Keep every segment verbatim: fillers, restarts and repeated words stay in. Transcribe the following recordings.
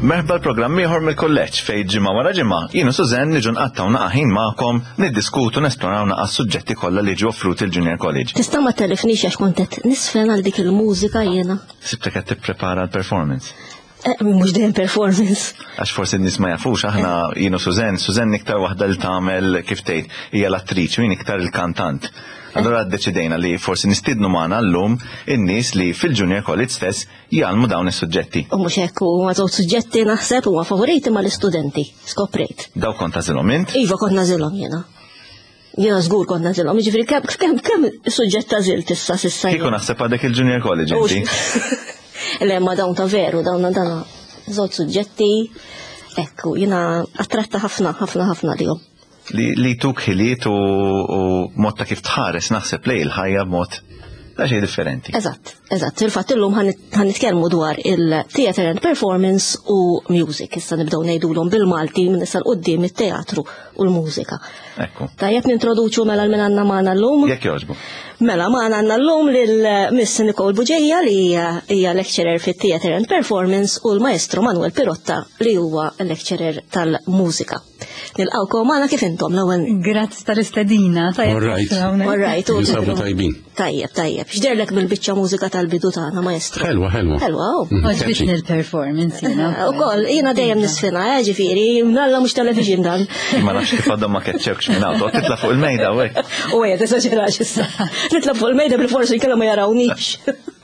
Merħba l-programm ieħor mill-kolleġġ fejn ġimgħa wara ġimgħa jien u Sużenn niġu nqattaw naqaħin magħkom niddiskutu nesploraw naqa' suġġetti kollha li ġew offruti l-Junior College. Tista' ma telefnix għax kont qed nisfen għal dik il-mużika jiena. Sibtek qed tipprepara l-performance. Mhux dejjem performance. Għax forsi n-nies ma jafux aħna jien u Sużenn, Sużenn iktar waħda li tagħmel kif tgħid hija l-attriċ u jien iktar il-kantant. Allura ddeċidejna li forsi nistidnu magħna llum in-nies li fil-Junior College stess jgħalmu dawn is-suġġetti. U mhux hekk huma żewġ suġġetti naħseb huma favoriti mal-istudenti, skoprejt. Daw kont tażilhom int? Iva kont nażilhom jiena. Jiena żgur kont nażilhom, jiġifieri kemm kemm kemm suġġett tażilt issa s'issa. Kieku naħseb għadek il-Junior College inti. Le ma dawn ta' veru, dawn dan żewġ suġġetti ekku jiena attratta ħafna ħafna ħafna lihom. Li li tuk ħiliet u mod ta' kif tħares naħseb lej il-ħajja b'mod ta' xejn differenti. Eżatt, eżatt. Il-fatt illum ħanitkellmu dwar il-theatre and performance u music. Issa nibdew ngħidulhom bil-Malti minn issa l-qudiem it-teatru u l-mużika. Ekku. Tajjeb nintroduċu mela l-min għandna magħna llum. Jekk jogħġbu. Mela magħna għandna llum lil Miss Nicole Buġejja li hija lecturer fit-theatre and performance u l-Maestro Manuel Pirotta li huwa lecturer tal-mużika. Nilqawkom magħna kif intom l-ewwel. Grazzi tal-istedina. All right. All right. Jisabu tajbin. Tajjeb, tajjeb. X'derlek bil-biċċa mużika tal-bidu tagħna, Maestro? Ħelwa, ħelwa. Ħelwa, oh. Oġbitni l-performance jiena. Ukoll jiena dejjem nisfina, ġifieri, nalla mhux television dan. Ma nafx kif għadhom ma keċċewx minn għadu, titla' fuq il-mejda u hekk. U hija tesaġerax issa. Nitla' fuq il-mejda bil-forsi kellhom ma jarawniex.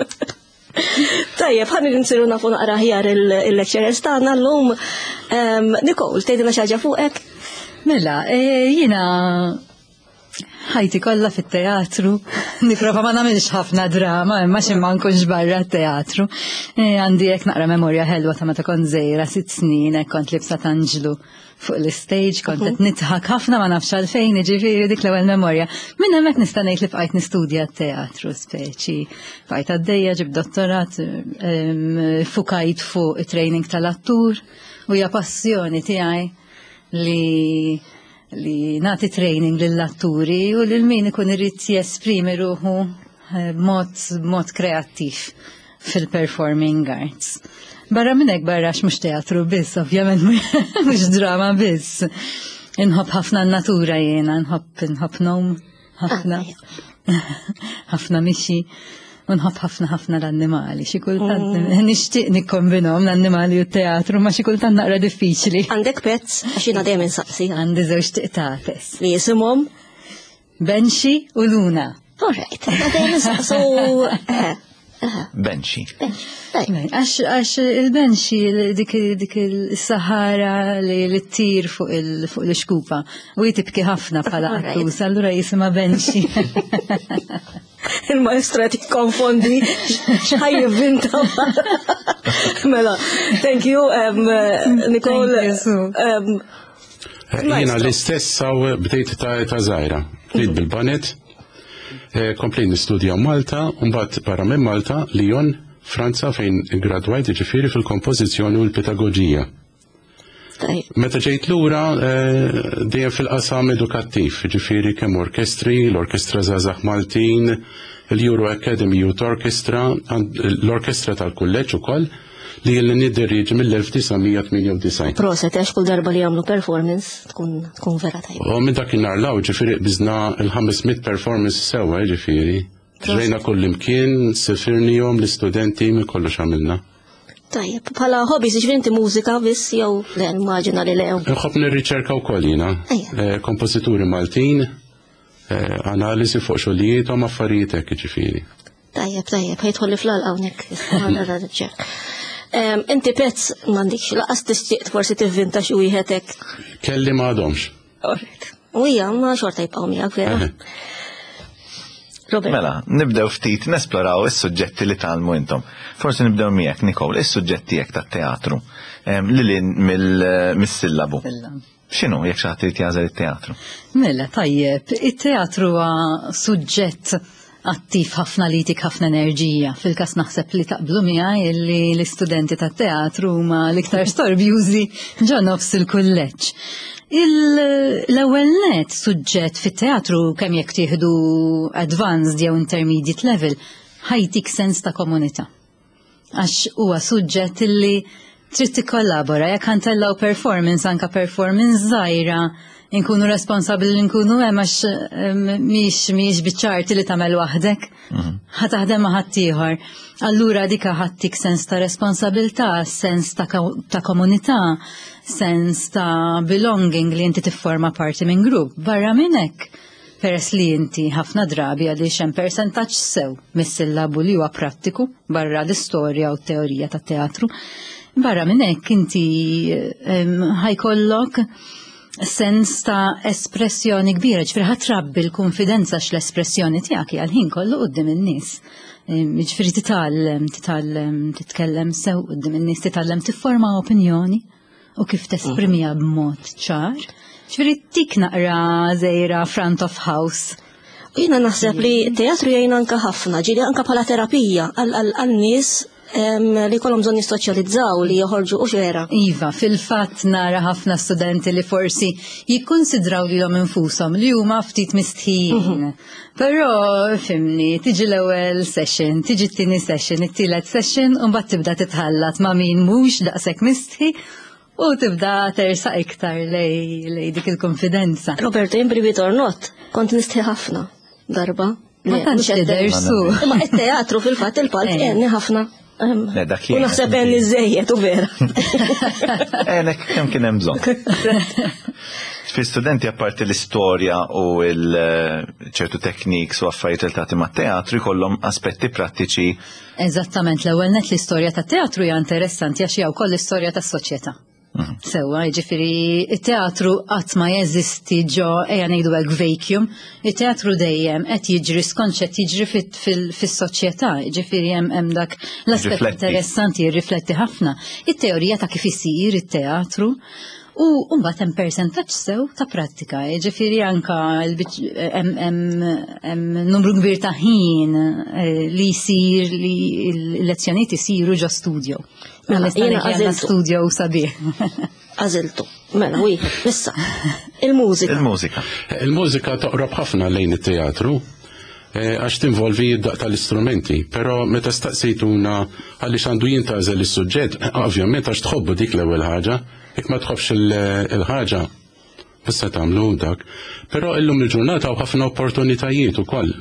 Tajjeb, ħalli nsiru nafu naqra ħjar il-lecturers tagħna llum. Nicole, tgħidilna xi ħaġa fuqek? Mela, jiena ħajti kollha fit-teatru, nipprova ma nagħmilx ħafna drama, imma xi ma nkunx barra t-teatru. Għandi hekk naqra memorja ħelwa ta' meta kont żgħira sitt snin hekk kont libsa Anġlu fuq l-istage, kont qed nidħak ħafna ma nafx għalfejn, jiġifieri dik l-ewwel memorja. Minn hemmhekk nista' ngħid li bqajt nistudja t-teatru speċi. Bqajt għaddejja ġib dottorat, fukajt fuq it-training tal-attur u hija passjoni tiegħi li li nagħti training lill-atturi u lil min ikun irid jesprimi ruħu b'mod kreattiv fil-performing arts. Barra minn hekk barra mhux teatru biss, ovvjament mhux drama biss. Inħobb ħafna n-natura jiena, nħobb inħobb nom ħafna. Ħafna mixi. Unħobb ħafna ħafna l-annimali, xi kultant nixtieq nikkombinhom l-annimali u t-teatru ma xi kultant naqra diffiċli. Għandek pets għax jiena dejjem insaqsi. Għandi żewġ tiqtates. Li jisimhom? Benxi u Luna. All right. Dejjem insaqsu. Benxi. Għax il-Benxi dik il-Sahara li ttir fuq l-xkupa u jitibki ħafna bħala qattus, allura jisimha Benxi. Il-maestra tikkonfondi x'ħaj jivvinta. Mela, thank you, Nicole. Jiena l-istess saw bdejt ta' żgħira. Bdejt bil-banet, komplejt nistudja Malta, u mbagħad barra minn Malta, Lyon, Franza fejn gradwajt ġifieri fil-kompożizzjoni u l-pedagogija. Meta ġejt lura dejjem fil-qasam edukattiv, ġifieri kemm orkestri, l-Orkestra Żgħażagħ Maltin, l-Euro Academy Youth Orchestra, l-Orkestra tal-Kulleġġ ukoll li jilli nidderriġ mill-elf tisgħomija tmanja u disgħin. Proset għax kull darba li jagħmlu performance tkun tkun vera tajba. U minn dakinhar law ġifieri biżna il-ħamesmiet performance sewwa ġifieri. Ġrejna kull imkien, sifirnihom l-istudenti minn kollox għamilna. Tajjeb, bħala hobbies ġifieri mużika biss jew le immaġina li lew. Nħobb nirriċerka wkoll jiena. Kompożituri Maltin, analiżi fuq xogħlijiethom affarijiet hekk ġifieri. Tajjeb, tajjeb, ħejtħolli fl-għal hawnhekk. Inti pezz m'għandikx laqas tixtieq forsi tivvinta xi wieħed hekk. Kelli m'għadhomx. U hija ma xorta jibqgħu miegħek vera. Mela, nibdew ftit nesploraw is-suġġetti li tagħmlu intom. Forsi nibdew miegħek Nicole, is-suġġetti tiegħek tat-teatru. Lilin mis-sillabu. X'inhu jekk xi ħadd irid jażel it-teatru? Mela, tajjeb, it-teatru huwa suġġett attiv ħafna li jtik ħafna enerġija. Fil-każ naħseb li taqblu miegħi li l-istudenti tat-teatru huma l-iktar storbjużi ġo nofs il-kulleġġ. L-ewwel net suġġett fit-teatru kemm jekk tieħdu advanced jew intermediate level ħajtik sens ta' komunità. Għax huwa suġġett illi trid tikkollabora, jekk ħantellaw performance anka performance żgħira, inkunu responsabbli li nkunu hemm għax mhix mhix biċ-ċarti li tagħmel waħdek. Ħataħdem ma' ħadd ieħor. Allura dik ħadtik sens ta' responsabilità, sens ta' ta' komunità, sens ta' belonging li inti tifforma parti minn grupp. Barra minn hekk, peress li inti ħafna drabi għaliex hemm persentaġġ sew mis-sillabu li huwa prattiku barra l-istorja u t-teorija tat-teatru. Barra minn hekk inti ħajkollok sens ta' espressjoni kbira, ġifri ħatrabbi l-konfidenza x-l-espressjoni tiegħek għal-ħin kollu qudiem in-nies. Ġifri titgħallem, titgħallem, titkellem sew qudiem in-nies, titgħallem tifforma opinjoni u kif tesprimiha b'mod ċar. Ġifri tik naqra żejra front of house. Jiena naħseb li teatru jgħin anke ħafna, ġieli anke bħala terapija għal-nies li kollhom bżonn jissoċjalizzaw li joħorġu u xera. Iva, fil-fatt nara ħafna studenti li forsi jikkonsidraw lilhom infushom li huma ftit mistħin. Però fimni, tiġi l-ewwel session, tiġi t-tieni session, it-tielet session u mbagħad tibda titħallat ma' min mhux daqshekk mistħi u tibda tersaq iktar lej dik il-konfidenza. Roberto, jien believe it or not, kont nistħi ħafna darba. Ma tantx tidher su. Ma t-teatru fil-fatt il-palk jenni ħafna. Le, dak U naħseb hemm iżejjed u vera. Enek kemm kien hemm bżonn. Fi-studenti apparti l-istorja u l-ċertu techniques u affarijiet li tagħti mat-teatru jkollhom aspetti prattiċi. Eżattament, l-ewwel net l-istorja tat-teatru hija interessanti għax hija wkoll l-istorja tas-soċjetà. Sewwa, jiġifieri it-teatru qatt ma jeżisti ġo ejja ngħidu hekk vacuum, it-teatru dejjem qed jiġri skont x'qed jiġri fis-soċjetà, jiġifieri hemm dak l-aspett interessanti jirrifletti ħafna. It-teorija ta' kif isir it-teatru u mbagħad hemm persentaġġ sew ta' prattika, jiġifieri anke hemm numru kbir ta' ħin li jsir li l-lezzjonijiet isiru ġo studio. Jiena għażiltu studio sabiħ. Għażiltu. Mela wieħed issa. Il-mużika. Il-mużika. Il-mużika toqrob ħafna lejn it-teatru għax tinvolvi id-daq tal-istrumenti, però meta staqsejtuna għaliex għandu jintażel is-suġġett, ovvjament għax tħobbu dik l-ewwel ħaġa, jekk ma tħobbx il-ħaġa issa tagħmlu dak. Però illum il-ġurnata hawn ħafna opportunitajiet ukoll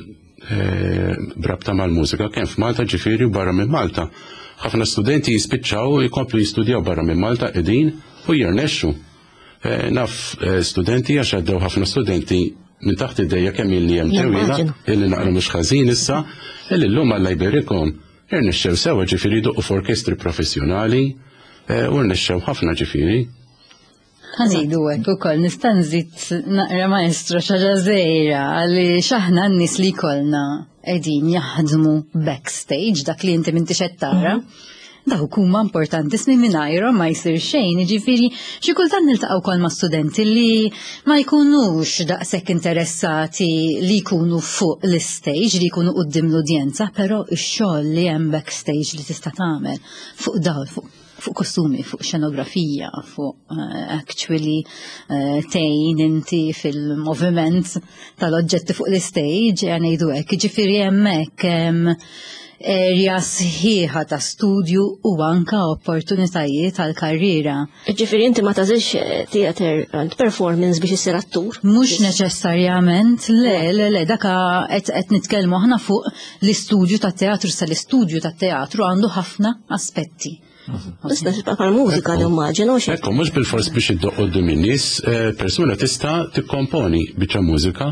brabta mal-mużika kemm f'Malta ġifieri u barra minn Malta. Ħafna studenti jispiċċaw jkomplu jistudjaw barra minn Malta qegħdin u jirnexxu. Naf studenti għax għaddew ħafna studenti minn taħt id-dejja kemm illi hemm tewwila illi naqra mhux ħażin issa, illi llum Alla jberikhom irnexxew sewwa ġifieri jdoqqu f'orkestri professjonali u rnexxew ħafna ġifieri. Ħanidu hekk ukoll nista' nżid naqra maestro xaġa żgħira għaliex aħna n-nies li jkollna qegħdin jaħdmu backstage dak li inti m'intix qed tara. Dawk huma importantissimi mingħajrhom ma jsir xejn, jiġifieri xi kultant niltaqgħu wkoll ma' studenti li ma jkunux daqshekk interessati li jkunu fuq l-istage, li jkunu quddiem l-udjenza, però x-xogħol li hemm backstage li tista' tagħmel fuq dawl, fuq fuq kostumi, fuq xenografija, fuq actually tejn inti fil-moviment tal-oġġetti fuq l-istage, għanejdu hekk, ġifieri hemmhekk area sħiħa ta' studju u anka opportunitajiet għal karriera. Ġifieri inti ma tażilx theater and performance biex issir attur? Mhux neċessarjament, le, le, le, daka qed nitkellmu aħna fuq l-istudju tat-teatru sa l-istudju tat-teatru għandu ħafna aspetti. Tista' tibqa' mużika nimmaġinu xi. Ekku, mhux bil-fors biex iddoq qudiem in-nies, persuna tista' tikkomponi biċċa mużika.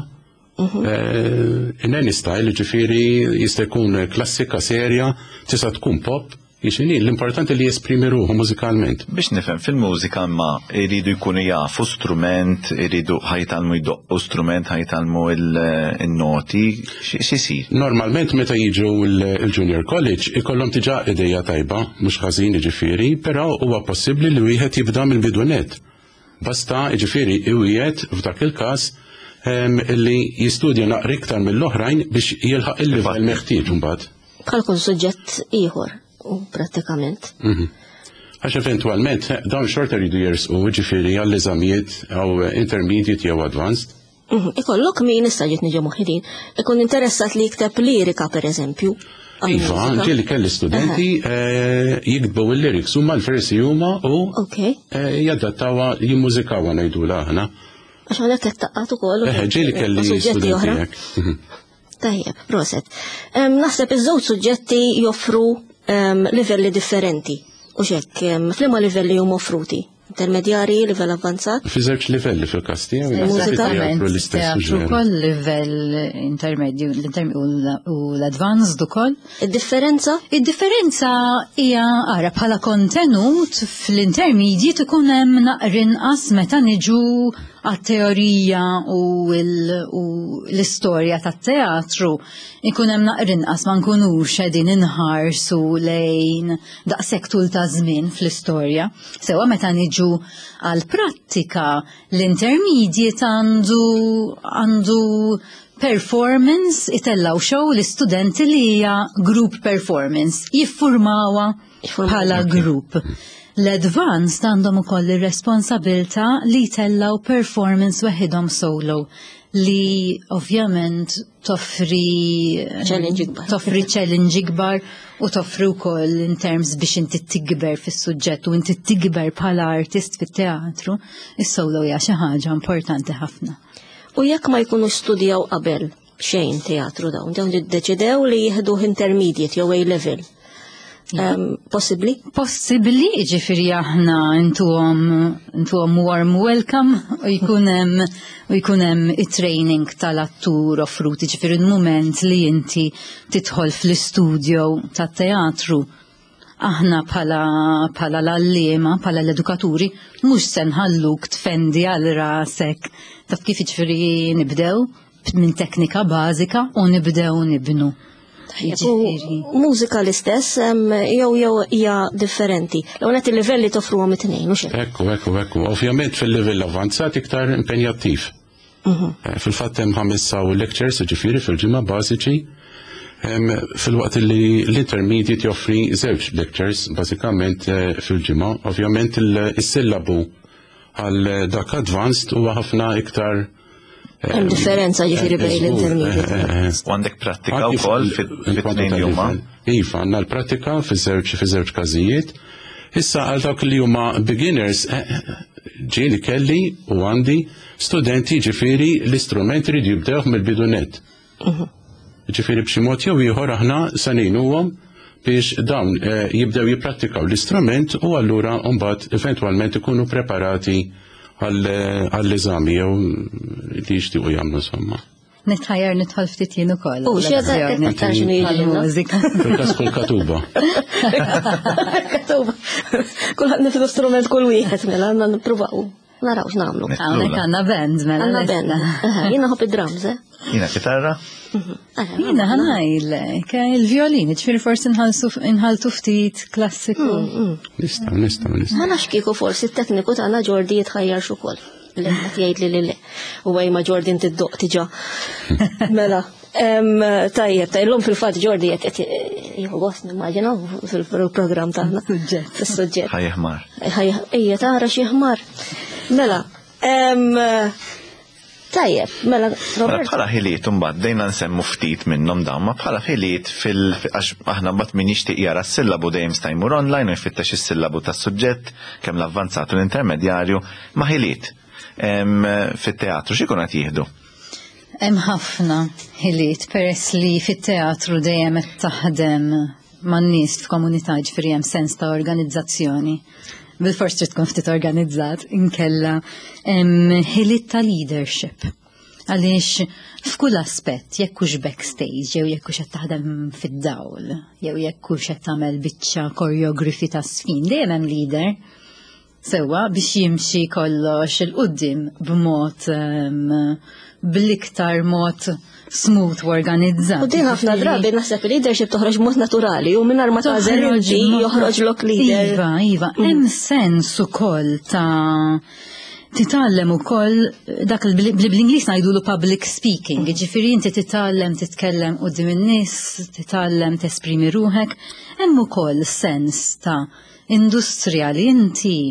In any style, ġifieri jista' jkun klassika serja, tista' tkun pop, jiexini l-importanti li jesprimi ruħu mużikalment. Biex nifhem fil-mużika ma jridu jkunu jafu strument, jridu ħajtalmu jdoqqu strument, ħajtalmu il-noti, x'isir? Normalment meta jiġu l-junior college ikollhom tiġà idea tajba, mhux ħażin ġifieri, però huwa possibbli li wieħed jibda mill-bidunet. Basta ġifieri wieħed f'dak il-każ illi jistudja naqra iktar mill-oħrajn biex jilħaq il-livell meħtieġ imbagħad. Bħal kull suġġett ieħor u prattikament. Għax eventwalment dawn xorta jridu jersqu ġifieri għall-eżamijiet aw intermediate jew advanced. Ikollok min issa ġiet niġu moħħidin. Ikun interessat li jikteb lirika pereżempju. Iva, ġieli kelli studenti jikdbu il-lyrics huma l-versi huma u jadattawa jimmużikawa ngħidula aħna. Għax għalhekk qed taqqat ukoll. Ġieli kelli studenti hekk. Tajjeb, proset. Naħseb iż-żewġ suġġetti joffru livelli differenti. U xekk, f'liema livelli huma offruti. Intermedjari, livell avvanzat? Fi żewġ livelli fil-kastija. Teatru koll livell intermedju u l-advanced ukoll. Id-differenza? Id-differenza hija ara bħala kontenut fl-intermedji ikun hemm naqrinqas meta niġu għat-teorija u l-istorja tat-teatru ikun hemm naqrinqas ma nkunux qegħdin inħarsu lejn daqshekk tul ta' żmien fl-istorja. Sewa meta niġu għal-prattika l-intermediate għandu għandu performance itellaw show l-istudenti li hija group performance jiffurmawa bħala group. L-advanced għandhom ukoll ir-responsabilta li jtellaw performance waħidhom solo li ovvjament toffri toffri challenge ikbar u toffri wkoll in terms biex inti tikber fis-suġġett u inti tikber bħala artist fit-teatru, is-solo hija xi ħaġa importanti ħafna. U jekk ma jkunux studjaw qabel xejn teatru dawn, dawn iddeċidew li jieħdu intermediate jew A-level. Um, possibly? Possibly, ġifiri aħna intuhom intuhom warm welcome u jkunem u jkunem it-training tal-attur offruti, ġifiri il-moment li inti titħol fl-istudio tat-teatru. Aħna bħala bħala l-allima, bħala l-edukaturi, mhux se nħalluk tfendi għal rasek. Taf kif ġifiri nibdew minn teknika bażika u nibdew nibnu. Mużika l-istess, jew jew hija differenti. L-għonet il-livelli toffruhom it-tnejn, mhux hekk. Ekku, ekku, ekku. Ovvjament fil-livell avanzat iktar impenjattiv. Fil-fatt hemm ħames saw lectures, ġifieri fil-ġimgħa bażiċi. Fil-waqt li l-intermediate joffri żewġ lectures bażikament fil-ġimgħa. Ovvjament is-sillabu għal dak advanced huwa ħafna iktar. Hemm differenza ġifieri bejn l-intermediate. U għandek prattika wkoll fit-tnejn huma. Iva, għandna l-prattika fiż-żewġ fiż-żewġ każijiet. Issa għal dawk li huma beginners ġieli kelli u għandi studenti ġifieri l-istrument irid jibdew mill-bidunet. Ġifieri b'xi mod jew ieħor aħna se ngħinuhom biex dawn jibdew jipprattikaw l-istrument u allura mbagħad eventwalment ikunu preparati għall-eżami jew li jixtiequ jagħmlu somma. Nitħajjar nidħol ftit jien ukoll. U x'għedha mużika. Fil-każ kull katuba. Katuba. Kulħadd nifdu strument kull wieħed mela għandna nippruvaw. Naraw x'nagħmlu. Hawnhekk għandna band mela. Għandna band. Jiena ħobb id-drums, eh? Jiena kitarra? Jiena ħanajlek, il-violin, ġifieri forsi nħaltu ftit klassiku. Nistgħu, nistgħu, nistgħu. Ma nafx kieku forsi t-tekniku tagħna Ġordi jitħajjar x'ukoll. Li qed jgħid li li u għaj ma Ġordi inti ddoq tiġa. Mela, tajjeb, tajlhom fil-fatt Ġordi qed jieħu gost nimmaġina fil-programm tagħna. Fis-suġġett. Ħajja ħmar. Ejja tara xi ħmar. Mela, tajjeb, mela Robert. Bħala ħiliet imbagħad dejna nsemmu ftit minnhom dawn, ma bħala ħiliet fil għax aħna mbagħad min jixtieq jara s-sillabu dejjem sta jmur online u jfittex is-sillabu tas-suġġett kemm l-avvanzat u l-intermedjarju ma ħiliet fit-teatru x'ikun qed jieħdu? Hemm ħafna ħiliet peress li fit-teatru dejjem qed taħdem man-nies f'komunità ġifieri hemm sens ta' organizzazzjoni. Bil-fors trid tkun ftit organizzat, inkella ħiliet ta' leadership. Għaliex f'kull aspett, jekk hux backstage, jew jekk hux qed taħdem fid-dawl, jew jekk hux qed tagħmel biċċa koreografi ta' sfin, dejjem hemm leader. Sewwa biex jimxi kollox il-qudiem b'mod bl-iktar mod smooth u organizzat. U din ħafna drabi naħseb leadership toħroġ mod naturali u mingħajr ma tażel inti joħroġ lok leader. Iva, iva, hemm sens ukoll ta' titgħallem ukoll dak bl-Ingliż ngħidulu public speaking, ġifieri inti titgħallem titkellem quddiem in-nies, titgħallem tesprimi ruħek, hemm ukoll sens ta' industrija li inti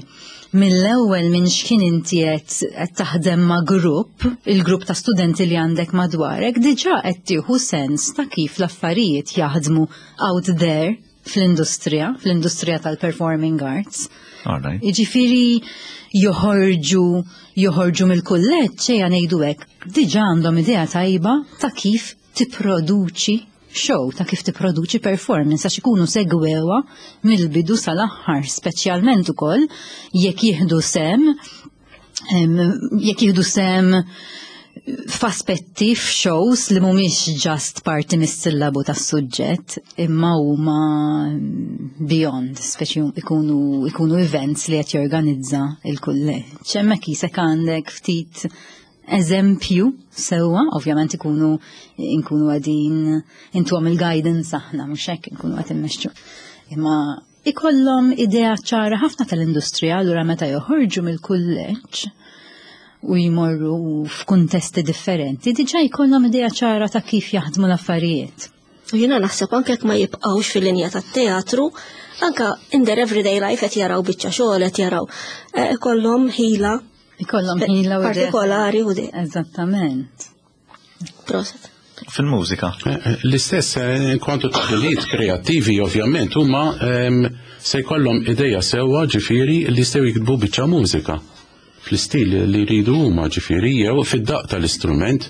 mill-ewwel minn x'kien inti qed taħdem ma' grupp, il-grupp ta' studenti li għandek madwarek, diġà qed tieħu sens ta' kif l-affarijiet jaħdmu out there fl-industrija, fl-industrija tal-performing arts. Jiġifieri joħorġu joħorġu mill-kulleġġ xejn ngħidu hekk, diġà għandhom idea tajba ta' kif tipproduċi show, ta' kif tipproduċi performance għax ikunu segwewa mill-bidu sal-aħħar, speċjalment ukoll jekk jieħdu sem jekk jieħdu sem f'aspetti f'shows li mhumiex just parti mis-sillabu tas-suġġett, imma huma beyond, speċi ikunu ikunu events li qed jorganizza il-kulleġġ. Hemmhekk isek għandek ftit eżempju sewwa, ovvjament ikunu inkunu għadin intuhom il-guidance aħna mhux hekk inkunu qed immexxu. Imma ikollhom idea ċara ħafna tal-industrija allura meta joħorġu mill-kulleġġ u jmorru f'kuntesti differenti, diġà jkollhom idea ċara ta' kif jaħdmu l-affarijiet. Jiena naħseb anke jekk ma jibqgħux fil-linja tat-teatru, anke in their everyday life qed jaraw biċċa xogħol qed jaraw ikollhom ħila Ikollhom ħila u partikolari u de. Eżattament. Proset. Fil-mużika. L-istess kontu taħdiliet kreattivi ovvjament huma se jkollhom ideja sewwa ġifieri li jistgħu jiktbu biċċa mużika fl-istil li jridu huma ġifieri jew fid-daqq tal-istrument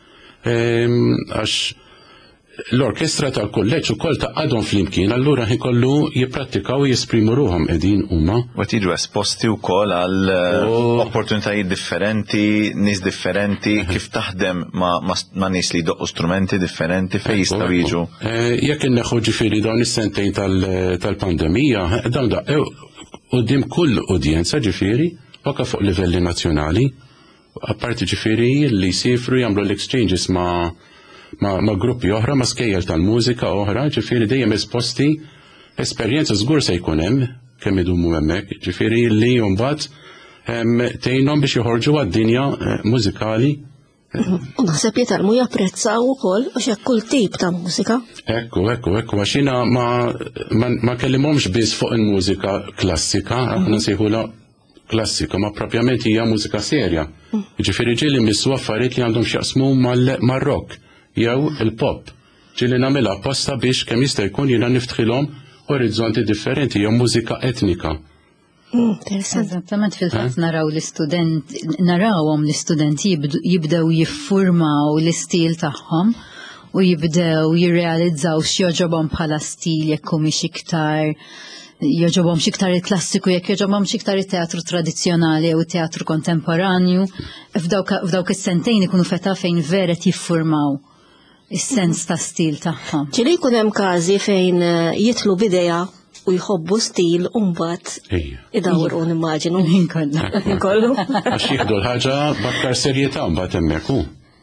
għax l-orkestra tal-kulleġġ ukoll taqgħadhom flimkien allura ħikollu jipprattikaw u jesprimu ruhom qegħdin huma. U qed jiġu esposti wkoll għal opportunitajiet differenti, nies differenti, kif taħdem ma' nies li jdoqqu strumenti differenti fejn jistgħu jiġu. Jekk inneħħu ġifieri dawn is-sentejn tal-pandemija, dawn daqqew quddiem kull udjenza ġifieri anke fuq livelli nazzjonali, apparti ġifieri li jsifru jagħmlu l-exchanges ma' ma, ma gruppi oħra, ma skejjel tal-mużika oħra, ġifieri dejjem esposti esperjenza żgur se jkun hemm kemm idumu hemmhekk, ġifieri li mbagħad tgħinhom biex joħorġu għad-dinja mużikali. U naħseb jitalmu japprezzaw ukoll għax hekk kull tip ta' mużika. Ekku, ekku, ekku, għax jiena ma, ma, ma kellimhomx biss fuq il-mużika klassika, aħna nsejħula klassika, ma propjament hija mużika serja. Ġifieri ġieli missu affarijiet li għandhom x'jaqsmu mar-rock jew il-pop. Ġieli nagħmilha apposta biex kemm jista' jkun jiena niftħilhom orizzonti differenti jew mużika etnika. Eżattament fil-fatt naraw l-istudenti, narawhom l-istudenti jibdew jiffurmaw l-istil tagħhom u jibdew jirrealizzaw x'joġobhom bħala stil jekk humiex iktar joġobhom xiktar il-klassiku jekk joġobhom xiktar il-teatru tradizzjonali u teatru kontemporanju, f'dawk is-sentejn ikunu feta fejn veret jiffurmaw is-sens ta' stil tagħhom. Ġieli jkun hemm każi fejn jitlu bidejja u jħobbu stil u mbagħad idawru nimmaġinu. Inkollu. Għax jieħdu l-ħaġa b'aktar serjetà mbagħad hemmhekk hu.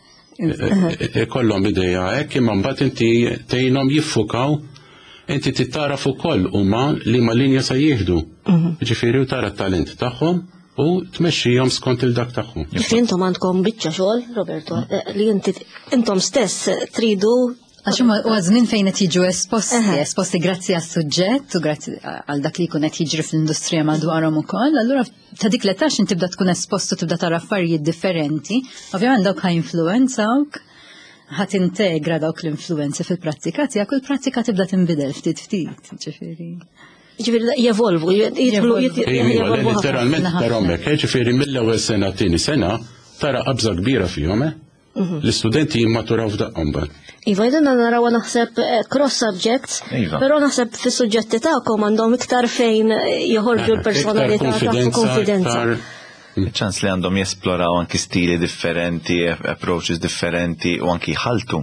Ikollhom idea hekk imma mbagħad inti tgħinhom jiffukaw inti tittaraf ukoll huma li ma linja se jieħdu. Ġifieri u tara t-talent tagħhom u tmexxihom skont il-dak tagħhom. Ġifieri intom għandkom biċċa xogħol, Roberto, li inti intom stess tridu għax huma huwa żmien fejn qed jiġu esposti, esposti grazzi għas-suġġett u grazzi għal dak li jkun qed jiġri fl-industrija madwarhom ukoll, allura ta' dik l-età x'in tibda tkun espost u tibda tara affarijiet differenti, ovvjament dawk ħajinfluwenzawk ħat integra dawk l-influenzi fil-prattika tiegħek u l-prattika tibda tinbidel ftit ftit, ġifieri. Ġifieri jevolvu, jidħlu jevolvu. Literalment tarhom hekk, ġifieri mill-ewwel sena tieni sena tara qabża kbira fihom, l-istudenti jimmaturaw f'daqhom bad. Iva, jidna naraw naħseb cross subjects, però naħseb fis-suġġetti tagħkom għandhom iktar fejn joħorġu l-personalità tagħhom konfidenza. ċans li għandhom jesploraw anki stili differenti, approaches differenti u anki jħaltu.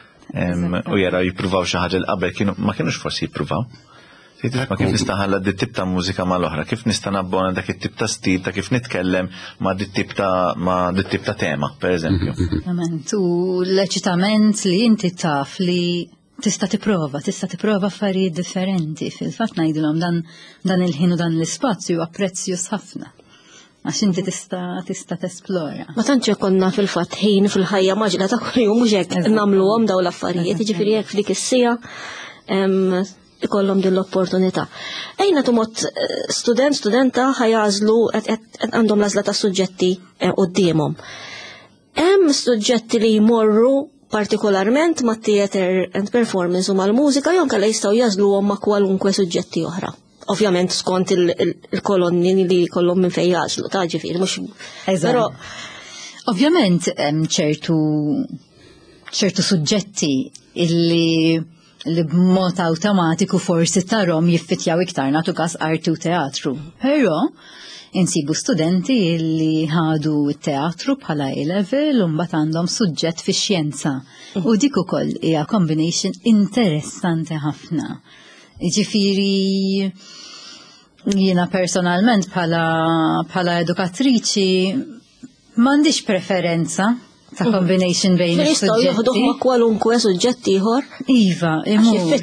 U jaraw jippruvaw xi ħaġa l-qabel ma kienux forsi jippruvaw. Ma kif nista' ħalla dit tip ta' mużika mal-oħra, kif nista' nabbona dak it-tip ta' stil ta' kif nitkellem ma' dit tip ta' ma' dit tip ta' tema, pereżempju. U l-eċitament li inti taf li tista' tipprova, tista' tipprova affarijiet differenti. Fil-fatt ngħidulhom dan dan il-ħin u dan l-ispazju huwa prezzjuż ħafna. Għax inti tista' tista' tesplora. Ma tantx konna fil-fatt ħin fil-ħajja maġla ta' kuljum mhux hekk nagħmluhom dawn l-affarijiet, jiġifieri hekk f'dik is-sija ikollhom din l-opportunità. Ejna tumot student, studenta ħajażlu għandhom l-għażla ta' suġġetti qudiemhom. Hemm suġġetti li jmorru partikolarment ma' theater and performance u mal-mużika jew kellha jistgħu jażluhom ma' kwalunkwe suġġetti oħra. Ovvjament skont il-kolonni li kollhom minn fejn jażlu, ta' ġifieri mhux. Però ovvjament hemm ċertu ċertu suġġetti illi li b'mod awtomatiku forsi tarhom jiffitjaw iktar nagħtu każ arti u teatru. Però insibu studenti li ħadu t-teatru bħala A-level u mbagħad għandhom suġġett fix-xjenza. U dik ukoll hija combination interessanti ħafna. Jiġifieri jiena personalment bħala bħala edukatriċi m'għandix preferenza ta' combination bejn is-suġġetti. Jieħduh ma' kwalunkwe suġġett ieħor. Iva, imur,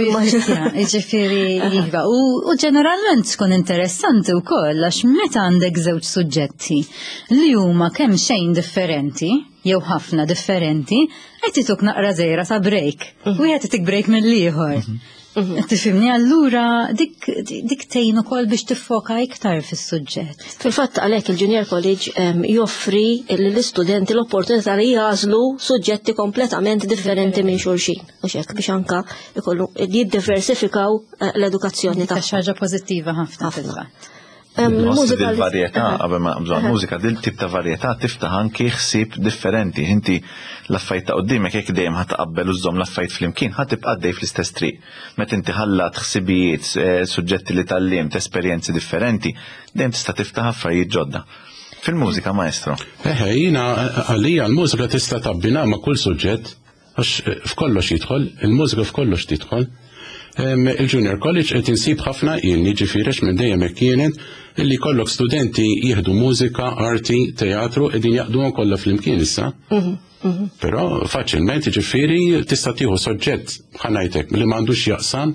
ġifieri iva. U ġeneralment tkun interessanti wkoll għax meta għandek żewġ suġġetti li huma kemm xejn differenti, jew ħafna differenti, qed ituk naqra żejra ta' break. Wieħed itik break mill-ieħor. Tifhimni allura dik dik tgħin ukoll biex tiffoka iktar fis-suġġett. Fil-fatt għalhekk il-Junior College joffri lill-istudenti l-opportunità li jażlu suġġetti kompletament differenti minn xulxin. Mhux hekk biex anke jkollu jiddiversifikaw l-edukazzjoni tagħhom. Ħaġa pożittiva ħafna fil-fatt. Mużika il-varjetà, qabel ma bżonn mużika dil tip ta' varjetà tiftaħ anki ħsieb differenti. Inti l-affajt ta' qudiemek jekk dejjem ħatqabbel u żomm l-affajt flimkien ħadd tibqa' dej fl-istess triq. Meta inti ħallat ħsibijiet, suġġetti li tallimt, esperjenzi differenti, dejjem tista' tiftaħ affarijiet ġodda. Fil-mużika, maestro. Eħe, jiena għalija l-mużika tista' tabbina ma' kull suġġett għax f'kollox jidħol, il-mużika f'kollox tidħol. Il-Junior College qed insib ħafna ilni ġifirex minn dejjem hekk kienet illi kollok studenti jieħdu mużika, arti, teatru qegħdin jaqduhom kollha flimkien issa. Però faċilment ġifieri tista' tieħu soġġett ħanajtek li m'għandux jaqsam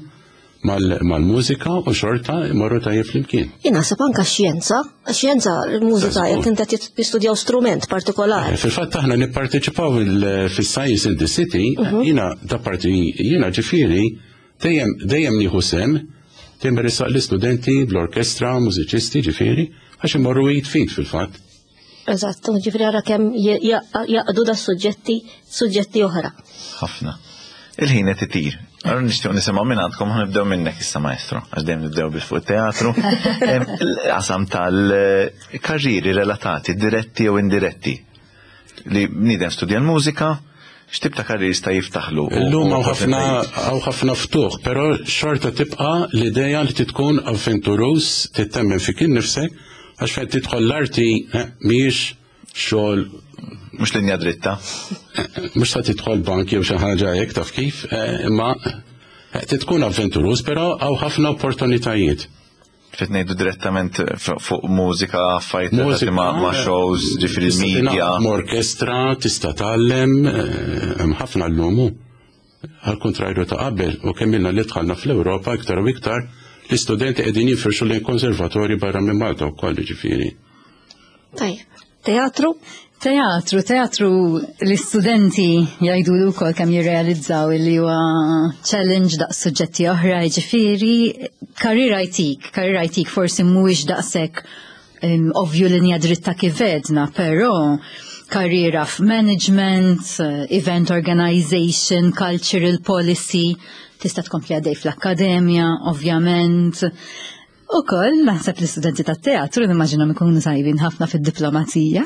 mal-mużika u xorta imorru tajjeb flimkien. Jien naħseb anke x-xjenza, x-xjenza l-mużika jekk inti qed tistudjaw strument partikolari. Fil-fatt aħna nipparteċipaw fis-Science in the City, jiena da parti jiena ġifieri Dejjem dejjem nieħu sem, dejjem resaq l-istudenti bl-orkestra, mużiċisti ġifieri, għax imorru jitfid fil-fatt. Eżatt, ġifieri ara kemm jaqdu da suġġetti suġġetti oħra. Ħafna. Il-ħin qed itir. Allura nixtieq nisimgħu minn għandkom ħanibdew minnek issa maestro, għax dejjem nibdew bil fuq teatru. Qasam tal-karrieri relatati, diretti jew indiretti. Li bniedem studja l-mużika, x'tib ta' karrieri jista' jiftaħlu? Illum hawn ħafna hawn ħafna ftuħ, però xorta tibqa' l-idea li titkun avventurus tittemmen fik innifsek għax fejn tidħol l-arti mhijiex xogħol mhux linja dritta. Mhux ta' tidħol bank jew xi ħaġa hekk taf kif, imma titkun avventurus, però hawn ħafna opportunitajiet. Fet ngħidu direttament fuq mużika, fajt ma' shows, ġifieri media. Orkestra tista' tgħallem hemm ħafna llum. Għal-kontrarju ta' qabel u kemm ilna li dħalna fl-Ewropa iktar u iktar l-istudenti qegħdin jifirxu lejn konservatorji barra minn Malta wkoll ġifieri. Tajjeb, teatru? Teatru, teatru l-istudenti jgħidu wkoll kemm jirrealizzaw li huwa challenge daqs suġġetti oħra, ġifieri karriera jtik, karriera jtik forsi mhuwiex daqshekk ovvju linja dritta kif edna, però karriera f'management, event organization, cultural policy, tista' tkompli għaddej fl-akkademja, ovvjament. U koll, naħseb l-istudenti ta' teatru, nimmaġinhom ikunu sajbin ħafna fid-diplomazija.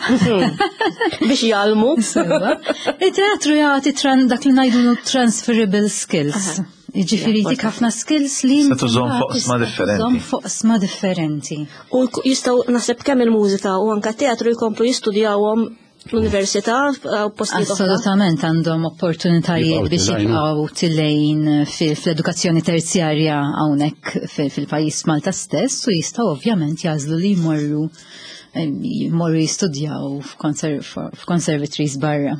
Biex jgħalmu. Il-teatru jagħti dak li ngħidu transferable skills. Jiġifieri dik ħafna skills li se tużhom fuq sma differenti. Fuq sma differenti. U jistgħu naħseb kemm il-mużika u anke teatru jkomplu jistudjawhom l-università postijiet oħra. Assolutament għandhom opportunitajiet biex jibqgħu tillejn fl-edukazzjoni terzjarja hawnhekk fil-pajjiż Malta stess u jistgħu ovvjament jażlu li jmorru jmorru jistudjaw f'conservatories barra.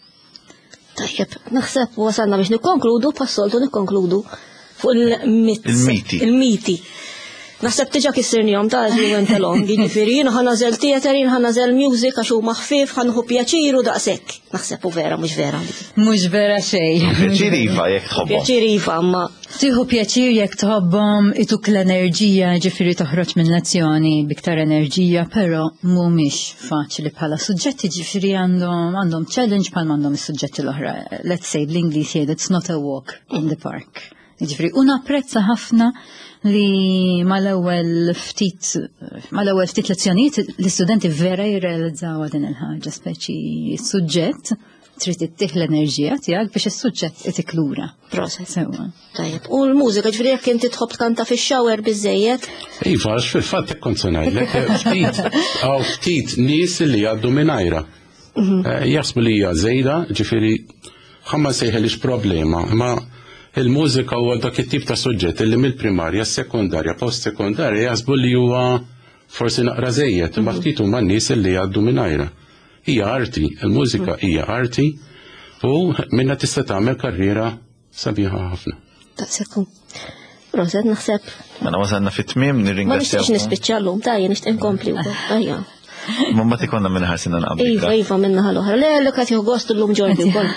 Tajjeb, naħseb wasalna biex nikkonkludu, passoltu nikkonkludu fuq il-miti. Il-miti. Il-miti. Naħseb tiġa kissirnihom ta' li went along, jiġifieri jiena ħanażel theater, jien ħanażel music għax huma ħfief ħanħu pjaċiru daqshekk. Naħseb u vera mhux vera. Mhux vera xejn. Pjaċir iva jekk tħobbhom. Pjaċir iva imma Tieħu pjaċir jekk tħobbhom ituk l-enerġija ġifieri toħroġ minn lezzjoni biktar enerġija, però mhumiex faċli bħala suġġetti ġifieri għandhom għandhom challenge bħal m'għandhom is-suġġetti l-oħra. Let's say bl-Ingliż jgħid it's not a walk in the park. Ġifieri u napprezza ħafna li mal-ewwel ftit mal-ewwel ftit lezzjonijiet l-istudenti vera jirrealizzaw din il-ħaġa speċi s-suġġett trid ittieħ l-enerġija tiegħek biex is-suġġett itik lura. Proset. Sewwa. Tajjeb. U l-mużika ġifieri jekk inti tħobb tkanta fix-shower biżejjed. Iva, għax fil-fatt hekk kont se ngħidlek ftit hawn ftit nies li jgħaddu mingħajra. Jaħsbu li hija żejda, ġifieri ħamma sejħelix problema, ma il-mużika huwa dak it-tip ta' suġġett li mill-primarja, sekundarja, post-sekundarja jaħsbu li huwa forsi naqra żejjed, imma ftit huma n-nies li jgħaddu mingħajra. Hija arti, il-mużika hija arti u minna tista' tagħmel karriera sabiħa ħafna. Taqsekum. Proset naħseb. Mela wasalna fit-tmiem Ma nirringrazzjaw. nixtieqx nispiċċa llum tajja nixtieq inkompli wkoll. Ajja. Ma mbagħad ikonna minn ħarsina naqbel. Iva, iva minna ħal-oħra. Le, l qed jieħu gost llum Ġordi wkoll.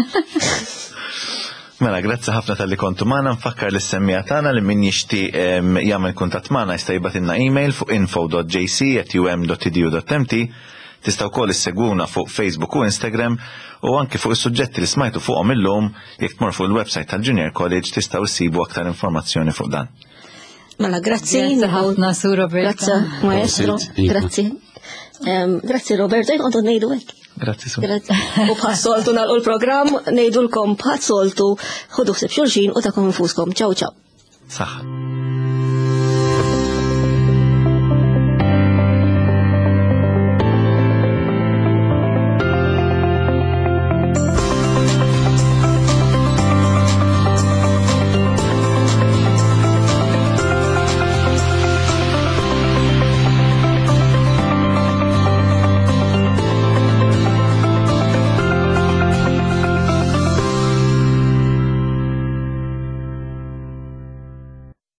Mela, grazzi ħafna tal-li kontu magħna, nfakkar l-semmija tagħna li min jixtieq jagħmel kuntatt magħna jista' jibgħatilna email fuq info dot j c at u m dot e d u dot m t. Tistgħu wkoll issegwuna fuq Facebook u Instagram u anke fuq is-suġġetti li smajtu fuqhom illum jekk tmur fuq il-website tal-Junior College tistgħu issibu aktar informazzjoni fuq dan. Mela, grazzi. Grazzi ħafna Su Roberta. Grazzi, maestro. Grazzi. Grazzi Roberta, jgħidu ngħidu hekk. Grazzi Su. Grazzi. U bħas-soltu nagħlqu l-programm ngħidulkom bħas-soltu ħudu ħsieb xulxin u takom infuskom. Ċaw ċaw. Saħħa.